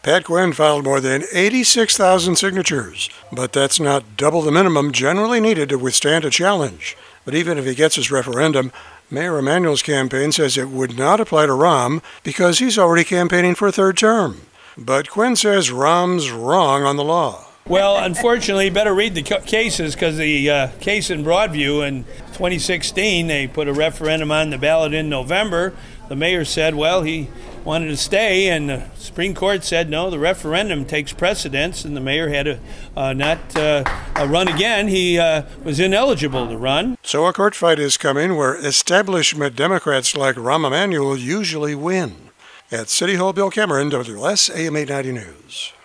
Pat Quinn filed more than 86,000 signatures, but that's not double the minimum generally needed to withstand a challenge. But even if he gets his referendum, Mayor Emanuel's campaign says it would not apply to Rahm because he's already campaigning for a third term. But Quinn says Rahm's wrong on the law. Well, unfortunately, you better read the cases, because the case in Broadview in 2016, they put a referendum on the ballot in November. The mayor said, well, he wanted to stay, and the Supreme Court said, no, the referendum takes precedence, and the mayor had to not run again. He was ineligible to run. So a court fight is coming where establishment Democrats like Rahm Emanuel usually win. At City Hall, Bill Cameron, WLS AM 890 News.